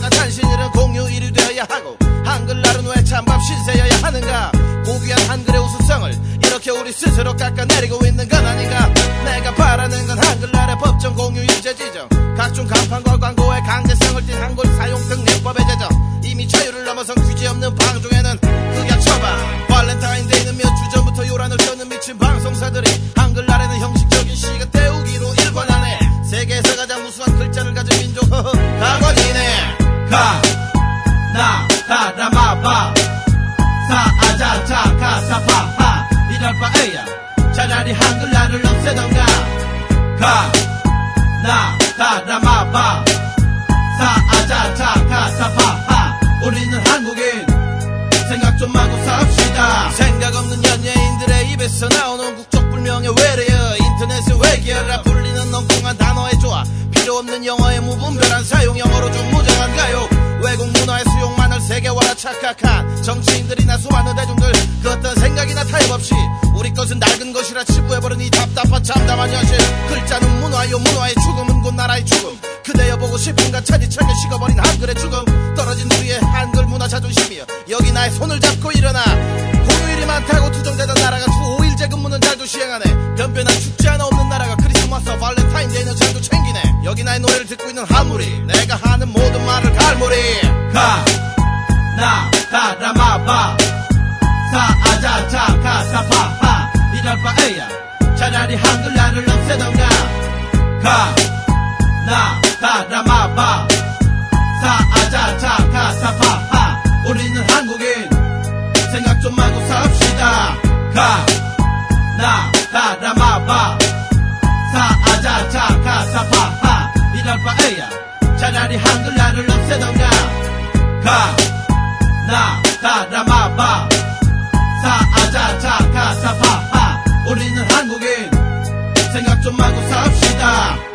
한국어가 단신일은 공유 1위 되어야 하고 한글날은 왜 찬밥 신세여야 하는가. 고귀한 한글의 우수성을 이렇게 우리 스스로 깎아내리고 있는 건 아닌가. 내가 바라는 건 한글날의 법정 공유 일제 지정, 각종 간판과 광고의 강제성을 띤 한글 사용 등 내법의 제정, 이미 자유를 넘어선 규제 없는 방송에는 극약 처방. 발렌타인데이는 몇 주 전부터 요란을 떠는 미친 방송사들이 한글날에는 형식적인 시간 때우기로 일관하네. 세계에서 가장 우수한 글자를 가진 민족 가관이네. 가, 나, 다, 라마바 사, 아자, 자, 가, 사, 파, 하 이럴 바에야 차라리 한글날을 없애던가. 가, 나, 다, 라마바 사, 아자, 자, 가, 사, 파, 하 우리는 한국인 생각 좀 하고 삽시다. 생각 없는 연예인들의 입에서 나오는 국적불명의 외래어, 인터넷의 외계어라 불리는 엉뚱한 단어의 조합, 필요 없는 영어의 무분별한 사용, 영어로 좀 무정한가요. 외국 문화의 수용만을 세계화라 착각한 정치인들이나 수많은 대중들, 그 어떤 생각이나 타협 없이 우리 것은 낡은 것이라 치부해버린 이 답답한 참담한 현실. 글자는 문화요, 문화의 죽음은 곧 나라의 죽음. 그대여 보고 싶은가 차디차게 식어버린 한글의 죽음. 떨어진 우리의 한글 문화 자존심이여, 여기 나의 손을 잡고 일어나. 공휴일이 많다고 투정되던 나라가 주 5일 재근무는 잘도 시행하네. 변변한 축제 하나 없는 나라가 크리스마스 발렌타인데이는 잘도 챙기네. 여기 나의 노래를 듣고 있는 한무리, 내가 하는 모든 말을 갈무리. 가, 나, 다, 라마바 사, 아자, 자, 가, 사, 파, 하 이럴 바에야 차라리 한글날을 없애던가. 가, 나, 다, 라마바 사, 아자, 자, 가, 사, 파, 하 우리는 한국인 생각 좀 하고 삽시다. 가, 나, 다, 라마바 사, 아자, 자, 가, 사, 파, 하 이럴 바에야 차라리 한글날을 없애던가. 가, 나, 다, 라마바 사, 아자, 자, 가, 사, 파, 하 우리는 한국인 생각 좀 하고 삽시다.